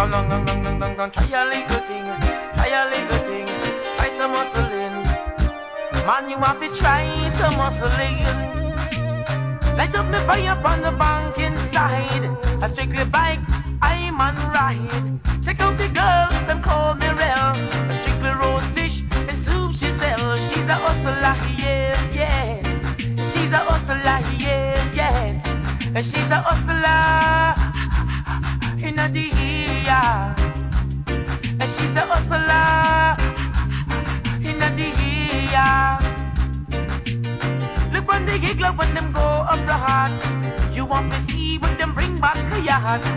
Come on, try a little thing, try some hustling. Man, you have to try some hustling. Light up the fire on the bank inside. I strictly bike, I'm on ride. Check out the girl, them call me real. A strictly roast fish and soup she sell. She's a hustler, yes, yes. She's a hustler, yes, yes. She's a hustler in a dia. She's a hustler in a dia. Look when they gig, look when them go up the heart. You want to see what them bring back to your heart.